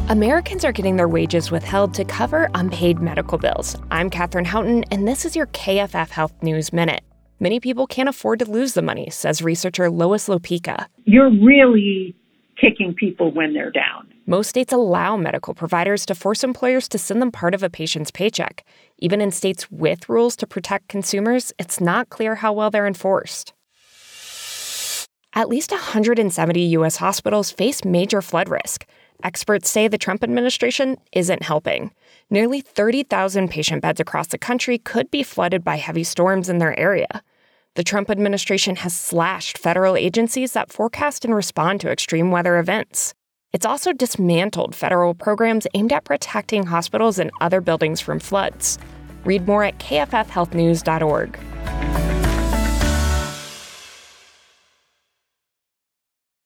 Americans are getting their wages withheld to cover unpaid medical bills. I'm Katherine Houghton, and this is your KFF Health News Minute. Many people can't afford to lose the money, says researcher Lois Lopeka. You're really kicking people when they're down. Most states allow medical providers to force employers to send them part of a patient's paycheck. Even in states with rules to protect consumers, it's not clear how well they're enforced. At least 170 U.S. hospitals face major flood risk. Experts say the Trump administration isn't helping. Nearly 30,000 patient beds across the country could be flooded by heavy storms in their area. The Trump administration has slashed federal agencies that forecast and respond to extreme weather events. It's also dismantled federal programs aimed at protecting hospitals and other buildings from floods. Read more at kffhealthnews.org.